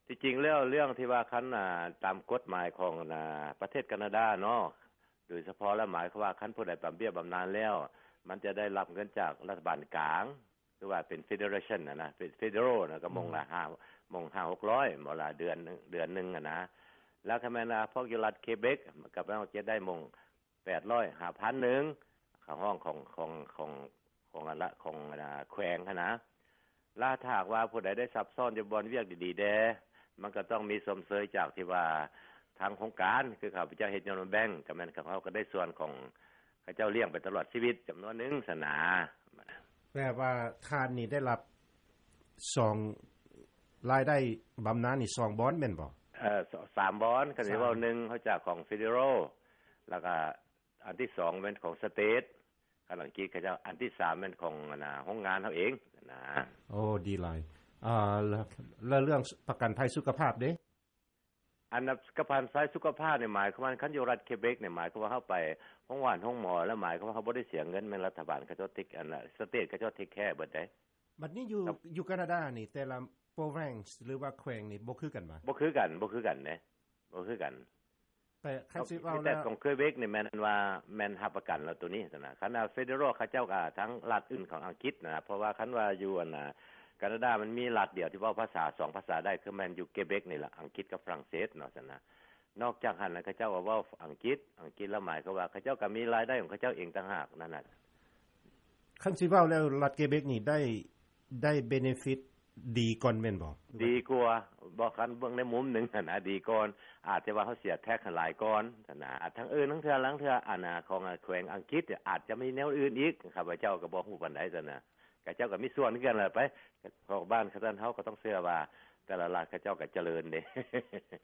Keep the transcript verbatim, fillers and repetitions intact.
ที่จริงแล้วเรื่องที่ว่าคันน่ะตามกฎหมายของน่ะประเทศแคนาดาเนาะโดยเฉพาะแล้วหมายความว่าคันผู้ใดบำเบี้ยบำนาญแล้วมันจะได้รับเงินจากรัฐบาลกลางหรือว่าเป็น Federation น่ะนะเป็น Federal นะก็มงละห้ามงห้า หกร้อยบ่ละเดือนนึงเดือนนึงอ่ะนะแล้วคันแม่นว่าพวกอยู่รัฐเคเบ็กก็เราจะได้มงแปดร้อย ห้าพัน นึงของห้องของของของของอันละของแขวงนะลาถ้าว่าผู้ใดได้ซับซ้อนอยู่บนเวียกดีๆแดมันก็ต้องมีสมเสยจากที่ว่าทางโครงการคือข้าพเจ้าเฮ็ดยนต์แบงก์ก็แม่นเขาก็ได้ส่วนของเขาเจ้าเลี้ยงไปตลอดชีวิตจำนวนนึงสนาแปลว่าทานนี่ได้รับสองรายได้บำนาญนี่สองบอนด์แม่นบ่เอ่อสามบอนด์ก็สิว่าหนึ่งเขาจากของ Federal แล้วก็อันที่สองเป็นของ State คันอังกฤษเขาเจ้าอันที่สามเป็นของน่ะโรงงานเฮาเองนะโอ้ดีหลายอ่าแล้วเรื่องประกันภัยสุขภาพเด้อันนั้นประกันภัยสุขภาพนี่หมายความว่าคันอยู่รัฐเคเบ็กนี่หมายความว่าเฮาไปโรงพยาบาลโรงหมอแล้วหมายความว่าเฮาบ่ได้เสียเงินแม่นรัฐบาลเขาเจ้าทิกอันน่ะ State เขาเจ้าทิกแค่เบิดได้บัดนี้อยู่อยู่แคนาดานี่แต่ละ province หรือว่าแขวงนี่บ่คือกันบ่บ่คือกันบ่คือกันเด้บ่คือกันแต่คันสิเว้าแล้วแต่ของเคเบ็กนี่แม่นว่าแม่นรับประกันแล้วตัวนี้ซั่นน่ะคันว่า Federal เขาเจ้าก็ทั้งรัฐอื่นของอังกฤษนะเพราะว่าคันว่าอยู่อันน่ะแคนาดามันมีรัฐเดียวที่เว้าภาษาสองภาษาได้คือแม่นอยู่เคเบ็กนี่ล่ะอังกฤษกับฝรั่งเศสเนาะซั่นน่ะนอกจากหันแล้วเขาเจ้าก็เว้าอังกฤษอังกฤษแล้วหมายก็ว่าเขาเจ้าก็มีรายได้ของเขาเจ้าเองต่างหากนั่นน่ะคันสิเว้าแล้วรัฐเคเบ็กนี่ได้ได้ benefit ดีก่อนแม่นบ่ดีกว่าบ่คันเบิ่งในมุมนึงหั่นน่ะดีก่อนอาจจะว่าเฮาเสียแท็กหลายก่อนซั่นน่ะอาจทั้งอื่นทั้งเทื่อหลังเทื่ออันน่ะของแขวงอังกฤษอาจจะมีแนวอื่นอีกข้าพเจ้าก็บ่ฮู้ปานใดซั่นน่ะเขาเจ้าก็มีส่วนคือกันล่ะไปพวกบ้านเขาท่านเฮาก็ต้องเชื่อว่าแต่ละรัฐเขาเจ้าก็เจริญเด้